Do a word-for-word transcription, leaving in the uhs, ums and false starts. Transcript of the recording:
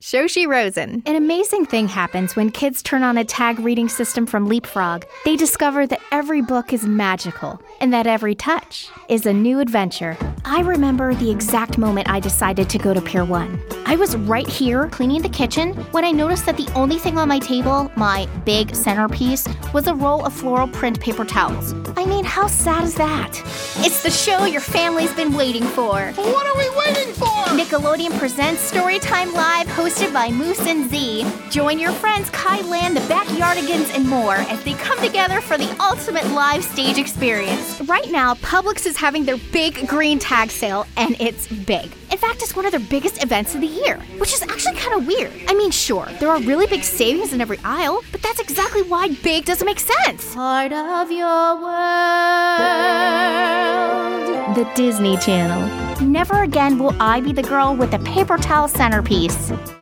Shoshi Rosen. An amazing thing happens when kids turn on a tag reading system from Leapfrog. They discover that every book is magical and that every touch is a new adventure. I remember the exact moment I decided to go to Pier one. I was right here cleaning the kitchen when I noticed that the only thing on my table, my big centerpiece, was a roll of floral print paper towels. I mean, how sad is that? It's the show your family's been waiting for. What are we waiting for? Nickelodeon presents Storytime Live, hosted by Moose and Z. Join your friends Kai Lan, the Backyardigans, and more as they come together for the ultimate live stage experience. Right now, Publix is having their big green tag sale, and it's big. In fact, it's one of their biggest events of the year, which is actually kind of weird. I mean, sure, there are really big savings in every aisle, but that's exactly why big doesn't make sense. Part of your world. The Disney Channel. Never again will I be the girl with the paper towel centerpiece.